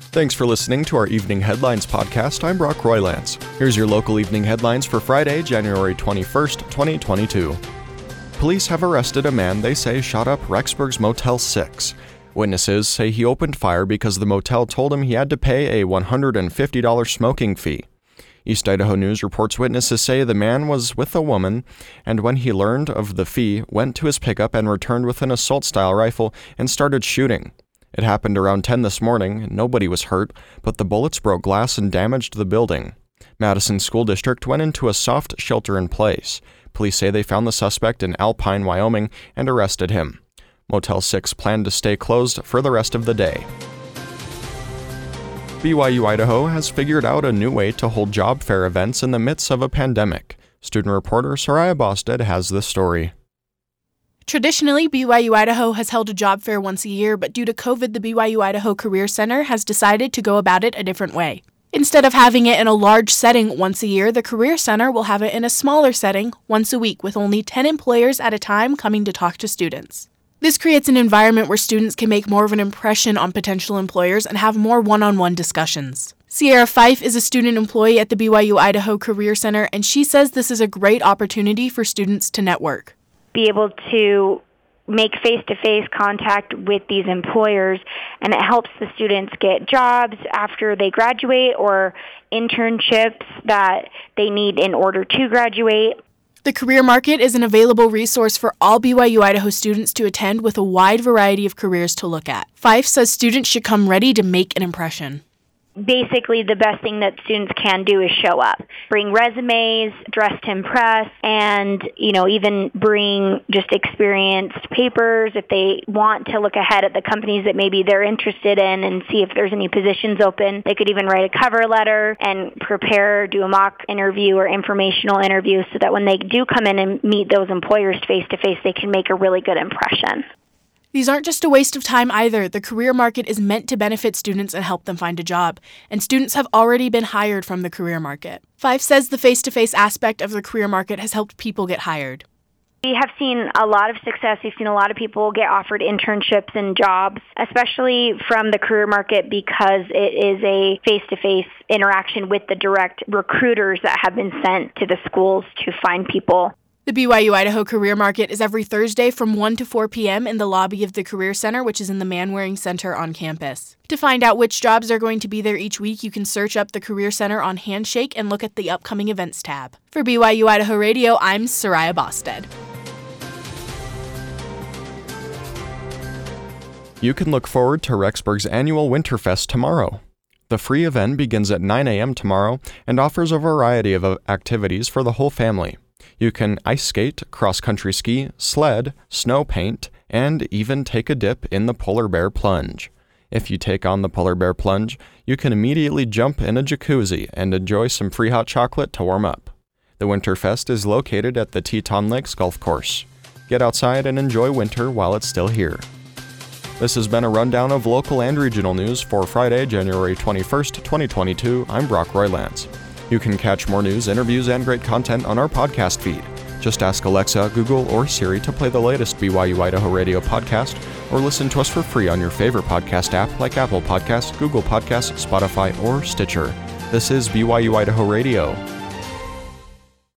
Thanks for listening to our Evening Headlines podcast. I'm Brock Roylance. Here's your local evening headlines for Friday, January 21st, 2022. Police have arrested a man they say shot up Rexburg's Motel 6. Witnesses say he opened fire because the motel told him he had to pay a $150 smoking fee. East Idaho News reports witnesses say the man was with a woman, and when he learned of the fee, went to his pickup and returned with an assault-style rifle and started shooting. It happened around 10 this morning. Nobody was hurt, but the bullets broke glass and damaged the building. Madison School District went into a soft shelter-in-place. Police say they found the suspect in Alpine, Wyoming, and arrested him. Motel 6 planned to stay closed for the rest of the day. BYU Idaho has figured out a new way to hold job fair events in the midst of a pandemic. Student reporter Soraya Bosted has this story. Traditionally, BYU Idaho has held a job fair once a year, but due to COVID, the BYU Idaho Career Center has decided to go about it a different way. Instead of having it in a large setting once a year, the Career Center will have it in a smaller setting once a week with only 10 employers at a time coming to talk to students. This creates an environment where students can make more of an impression on potential employers and have more one-on-one discussions. Sierra Fife is a student employee at the BYU Idaho Career Center, and she says this is a great opportunity for students to network. Be able to make face-to-face contact with these employers, and it helps the students get jobs after they graduate or internships that they need in order to graduate. The Career Market is an available resource for all BYU Idaho students to attend with a wide variety of careers to look at. Fife says students should come ready to make an impression. Basically, the best thing that students can do is show up. Bring resumes, dress to impress, and, even bring just experienced papers if they want to look ahead at the companies that maybe they're interested in and see if there's any positions open. They could even write a cover letter and do a mock interview or informational interview so that when they do come in and meet those employers face-to-face, they can make a really good impression. These aren't just a waste of time either. The Career Market is meant to benefit students and help them find a job, and students have already been hired from the Career Market. Fife says the face-to-face aspect of the Career Market has helped people get hired. We have seen a lot of success. We've seen a lot of people get offered internships and jobs, especially from the Career Market because it is a face-to-face interaction with the direct recruiters that have been sent to the schools to find people. The BYU Idaho Career Market is every Thursday from 1 to 4 p.m. in the lobby of the Career Center, which is in the Manwaring Center on campus. To find out which jobs are going to be there each week, you can search up the Career Center on Handshake and look at the upcoming events tab. For BYU Idaho Radio, I'm Soraya Bosted. You can look forward to Rexburg's annual Winterfest tomorrow. The free event begins at 9 a.m. tomorrow and offers a variety of activities for the whole family. You can ice skate, cross-country ski, sled, snow paint, and even take a dip in the Polar Bear Plunge. If you take on the Polar Bear Plunge, you can immediately jump in a jacuzzi and enjoy some free hot chocolate to warm up. The Winterfest is located at the Teton Lakes Golf Course. Get outside and enjoy winter while it's still here. This has been a rundown of local and regional news for Friday, January 21st, 2022. I'm Brock Roylance. You can catch more news, interviews, and great content on our podcast feed. Just ask Alexa, Google, or Siri to play the latest BYU Idaho Radio podcast, or listen to us for free on your favorite podcast app like Apple Podcasts, Google Podcasts, Spotify, or Stitcher. This is BYU Idaho Radio.